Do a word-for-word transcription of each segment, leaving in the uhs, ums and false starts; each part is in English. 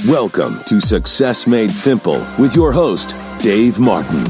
Welcome to Success Made Simple with your host, Dave Martin.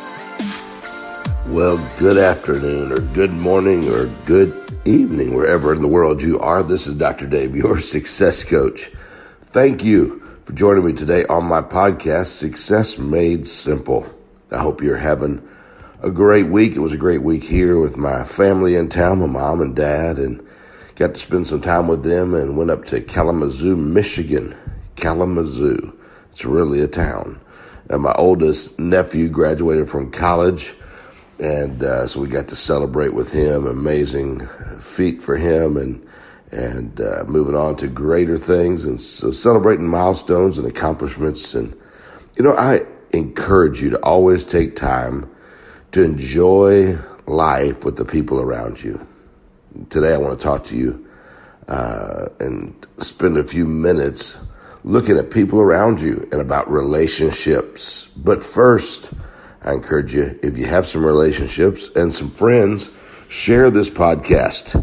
Well, good afternoon or good morning or good evening, wherever in the world you are. This is Doctor Dave, your success coach. Thank you for joining me today on my podcast, Success Made Simple. I hope you're having a great week. It was a great week here with my family in town, my mom and dad, and got to spend some time with them and went up to Kalamazoo, Michigan. Kalamazoo. It's really a town. And my oldest nephew graduated from college, and uh, so we got to celebrate with him. Amazing feat for him, and and uh, moving on to greater things, and so celebrating milestones and accomplishments. And you know, I encourage you to always take time to enjoy life with the people around you. Today, I want to talk to you uh, and spend a few minutes looking at people around you and about relationships. But first, I encourage you, if you have some relationships and some friends, share this podcast.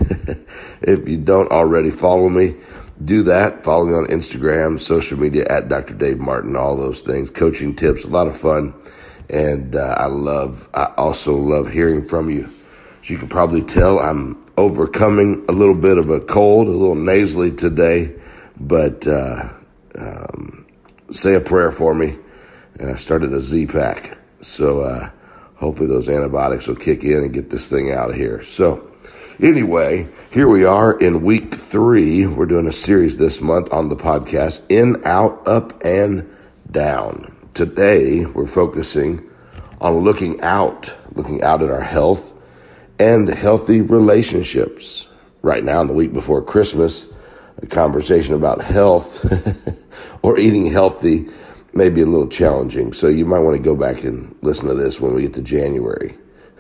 If you don't already follow me, do that. Follow me on Instagram, social media at Doctor Dave Martin, all those things, coaching tips, a lot of fun. And uh, I love, I also love hearing from you. As you can probably tell, I'm overcoming a little bit of a cold, a little nasally today. But uh, um, say a prayer for me. And I started a Z-Pack. So uh, hopefully those antibiotics will kick in and get this thing out of here. So anyway, here we are in week three. We're doing a series this month on the podcast, In, Out, Up, and Down. Today, we're focusing on looking out, looking out at our health and healthy relationships. Right now, in the week before Christmas, a conversation about health or eating healthy may be a little challenging. So you might want to go back and listen to this when we get to January.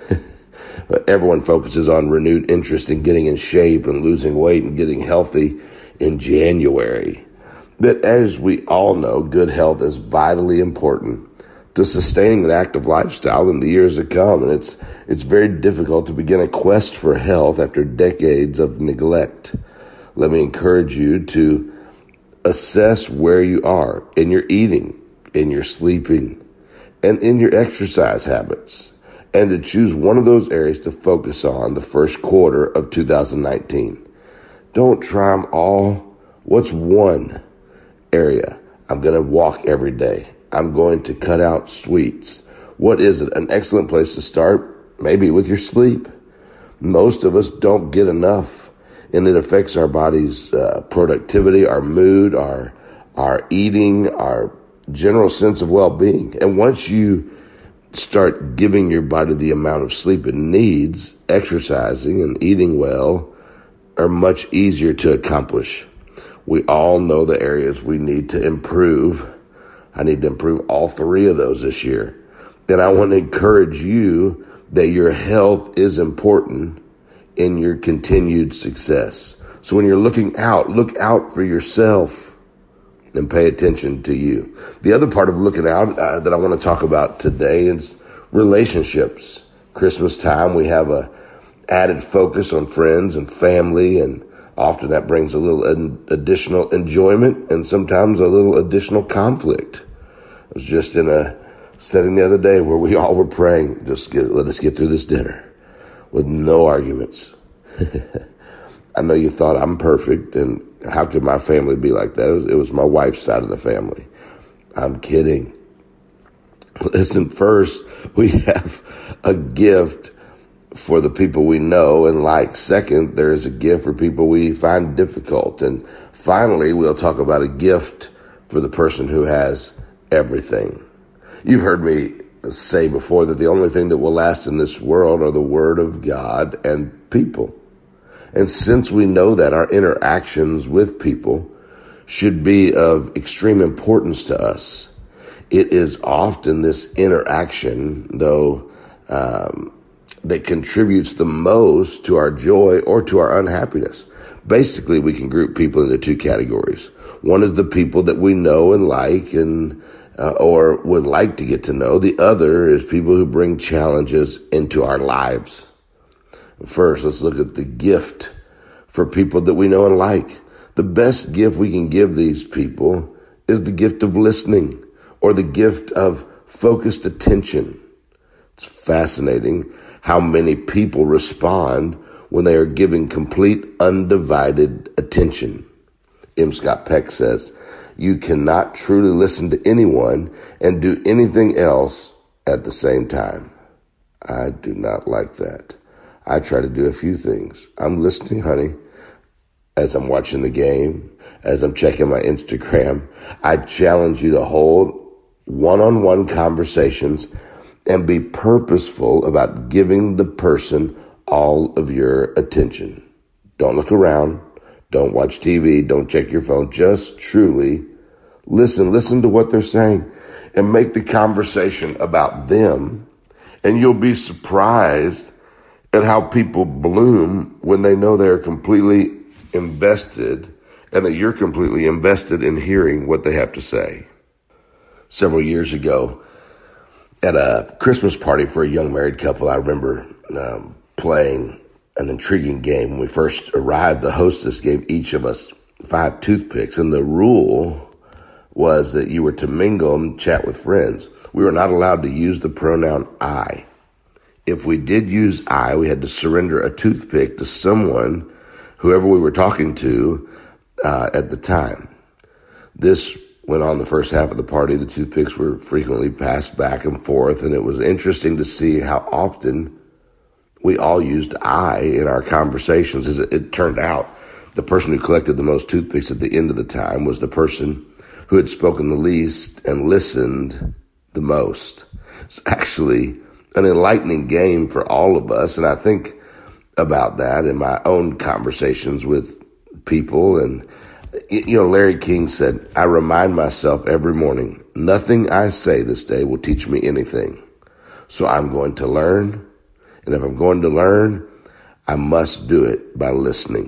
But everyone focuses on renewed interest in getting in shape and losing weight and getting healthy in January. But as we all know, good health is vitally important to sustaining an active lifestyle in the years to come. And it's it's very difficult to begin a quest for health after decades of neglect. Let me encourage you to assess where you are in your eating, in your sleeping, and in your exercise habits, and to choose one of those areas to focus on the first quarter of two thousand nineteen. Don't try them all. What's one area? I'm going to walk every day. I'm going to cut out sweets. What is it? An excellent place to start, maybe with your sleep. Most of us don't get enough, and it affects our body's uh, productivity, our mood, our our eating, our general sense of well-being. And once you start giving your body the amount of sleep it needs, exercising and eating well are much easier to accomplish. We all know the areas we need to improve. I need to improve all three of those this year. Then I want to encourage you that your health is important in your continued success. So when you're looking out, look out for yourself and pay attention to you. The other part of looking out uh, that I want to talk about today is relationships. Christmas time, we have a added focus on friends and family, and often that brings a little additional enjoyment and sometimes a little additional conflict. I was just in a setting the other day where we all were praying, just get, let us get through this dinner with no arguments. I know you thought I'm perfect, and how could my family be like that? It was, it was my wife's side of the family. I'm kidding. Listen, first, we have a gift for the people we know and like. Second, there is a gift for people we find difficult. And finally, we'll talk about a gift for the person who has everything. You've heard me say before that the only thing that will last in this world are the Word of God and people. And since we know that, our interactions with people should be of extreme importance to us. It is often this interaction, though, um, that contributes the most to our joy or to our unhappiness. Basically, we can group people into two categories. One is the people that we know and like and uh, or would like to get to know. The other is people who bring challenges into our lives. First, let's look at the gift for people that we know and like. The best gift we can give these people is the gift of listening, or the gift of focused attention. It's fascinating how many people respond when they are giving complete undivided attention. M. Scott Peck says, you cannot truly listen to anyone and do anything else at the same time. I do not like that. I try to do a few things. I'm listening, honey, as I'm watching the game, as I'm checking my Instagram. I challenge you to hold one-on-one conversations and be purposeful about giving the person all of your attention. Don't look around. Don't watch T V. Don't check your phone. Just truly listen. Listen to what they're saying and make the conversation about them. And you'll be surprised at how people bloom when they know they're completely invested and that you're completely invested in hearing what they have to say. Several years ago, at a Christmas party for a young married couple, I remember um, playing an intriguing game. When we first arrived, the hostess gave each of us five toothpicks, and the rule was that you were to mingle and chat with friends. We were not allowed to use the pronoun I. If we did use I, we had to surrender a toothpick to someone, whoever we were talking to uh, at the time. This went on the first half of the party. The toothpicks were frequently passed back and forth, and it was interesting to see how often we all used I in our conversations. As it turned out, the person who collected the most toothpicks at the end of the time was the person who had spoken the least and listened the most. It's actually an enlightening game for all of us, and I think about that in my own conversations with people. And, you know, Larry King said, I remind myself every morning, nothing I say this day will teach me anything. So I'm going to learn. And if I'm going to learn, I must do it by listening.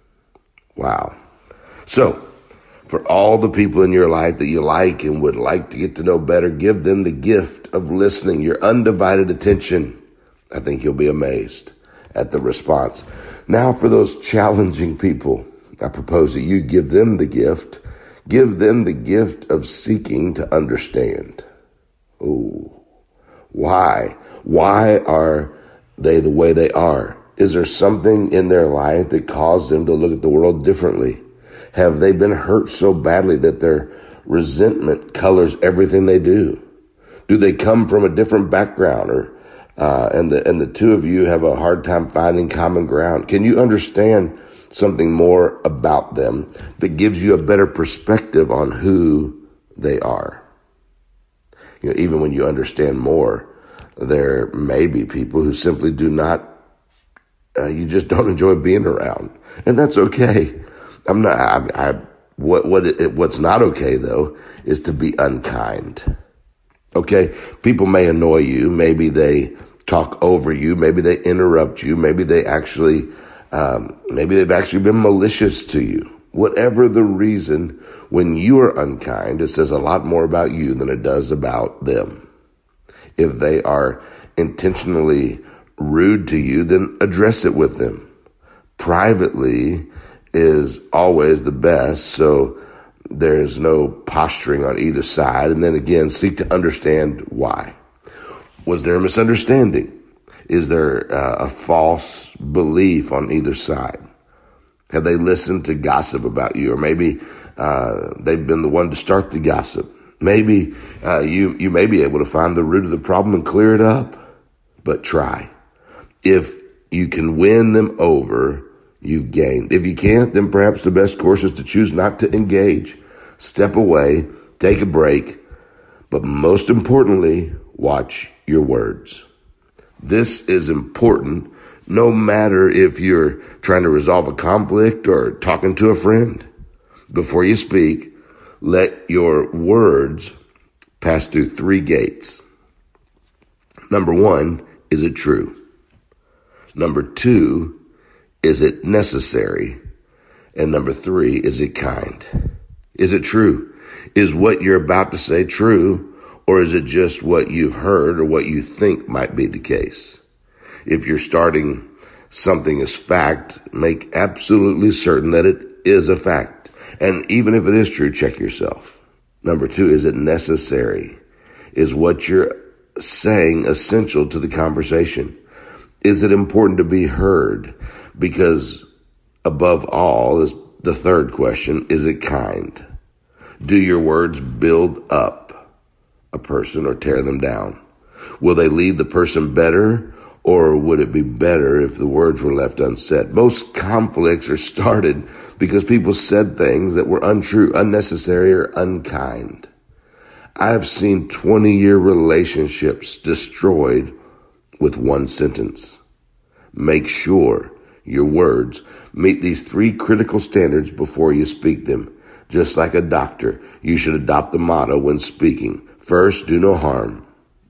Wow. So for all the people in your life that you like and would like to get to know better, give them the gift of listening, your undivided attention. I think you'll be amazed at the response. Now for those challenging people, I propose that you give them the gift. Give them the gift of seeking to understand. Oh, why? Why are they the way they are? Is there something in their life that caused them to look at the world differently? Have they been hurt so badly that their resentment colors everything they do? Do they come from a different background, or uh, and the and the two of you have a hard time finding common ground? Can you understand something more about them that gives you a better perspective on who they are? You know, even when you understand more, there may be people who simply do not, uh, you just don't enjoy being around. And that's okay. I'm not, I, I what, what, it, what's not okay though, is to be unkind. Okay. People may annoy you. Maybe they talk over you. Maybe they interrupt you. Maybe they actually, um, maybe they've actually been malicious to you. Whatever the reason, when you are unkind, it says a lot more about you than it does about them. If they are intentionally rude to you, then address it with them. Privately is always the best, so there's no posturing on either side. And then again, seek to understand why. Was there a misunderstanding? Is there uh, a false belief on either side? Have they listened to gossip about you? Or maybe uh, they've been the one to start the gossip. Maybe uh, you, you may be able to find the root of the problem and clear it up, but try. If you can win them over, you've gained. If you can't, then perhaps the best course is to choose not to engage. Step away, take a break, but most importantly, watch your words. This is important no matter if you're trying to resolve a conflict or talking to a friend. Before you speak, let your words pass through three gates. Number one, is it true? Number two, is it necessary? And number three, is it kind? Is it true? Is what you're about to say true, or is it just what you've heard or what you think might be the case? If you're starting something as fact, make absolutely certain that it is a fact. And even if it is true, check yourself. Number two, is it necessary? Is what you're saying essential to the conversation? Is it important to be heard? Because above all is the third question, is it kind? Do your words build up a person or tear them down? Will they leave the person better, or would it be better if the words were left unsaid? Most conflicts are started because people said things that were untrue, unnecessary, or unkind. I have seen twenty-year relationships destroyed with one sentence. Make sure your words meet these three critical standards before you speak them. Just like a doctor, you should adopt the motto when speaking. First, do no harm.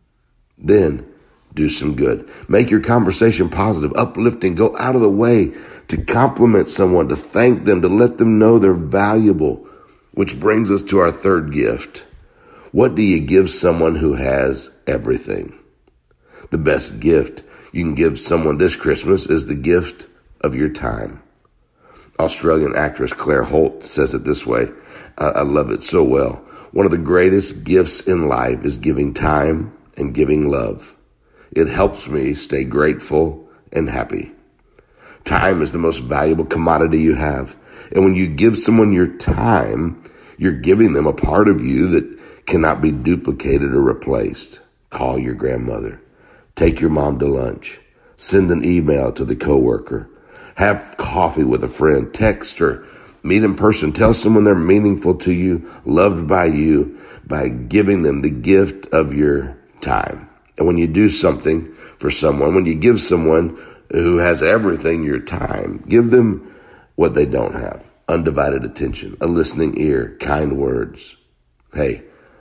Then, do some good. Make your conversation positive, uplifting. Go out of the way to compliment someone, to thank them, to let them know they're valuable. Which brings us to our third gift. What do you give someone who has everything? The best gift you can give someone this Christmas is the gift of your time. Australian actress Claire Holt says it this way. I, I love it so well. One of the greatest gifts in life is giving time and giving love. It helps me stay grateful and happy. Time is the most valuable commodity you have. And when you give someone your time, you're giving them a part of you that cannot be duplicated or replaced. Call your grandmother. Take your mom to lunch. Send an email to the coworker. Have coffee with a friend. Text her. Meet in person. Tell someone they're meaningful to you, loved by you, by giving them the gift of your time. And when you do something for someone, when you give someone who has everything your time, give them what they don't have. Undivided attention, a listening ear, kind words. Hey,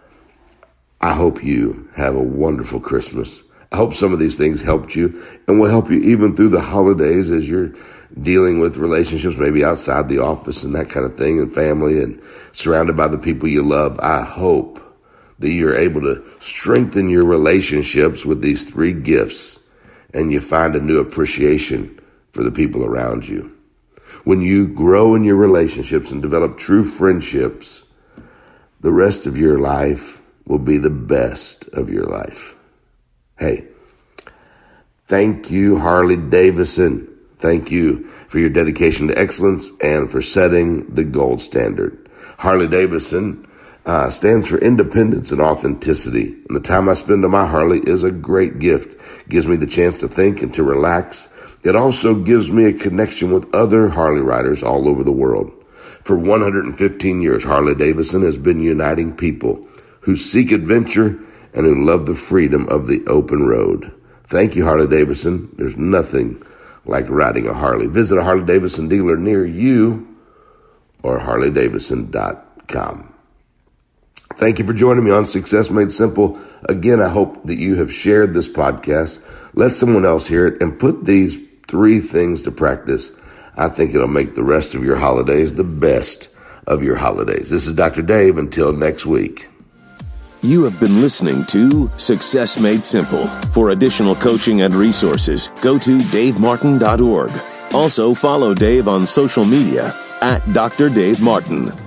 I hope you have a wonderful Christmas. I hope some of these things helped you and will help you even through the holidays as you're dealing with relationships, maybe outside the office and that kind of thing, and family, and surrounded by the people you love. I hope that you're able to strengthen your relationships with these three gifts and you find a new appreciation for the people around you. When you grow in your relationships and develop true friendships, the rest of your life will be the best of your life. Hey, thank you, Harley Davidson. Thank you for your dedication to excellence and for setting the gold standard. Harley Davidson uh, stands for independence and authenticity. And the time I spend on my Harley is a great gift. It gives me the chance to think and to relax. It also gives me a connection with other Harley riders all over the world. For one hundred fifteen years, Harley Davidson has been uniting people who seek adventure and who love the freedom of the open road. Thank you, Harley Davidson. There's nothing like riding a Harley. Visit a Harley Davidson dealer near you or harley davidson dot com. Thank you for joining me on Success Made Simple. Again, I hope that you have shared this podcast. Let someone else hear it and put these three things to practice. I think it'll make the rest of your holidays the best of your holidays. This is Doctor Dave. Until next week. You have been listening to Success Made Simple. For additional coaching and resources, go to dave martin dot org. Also, follow Dave on social media at Doctor Dave Martin.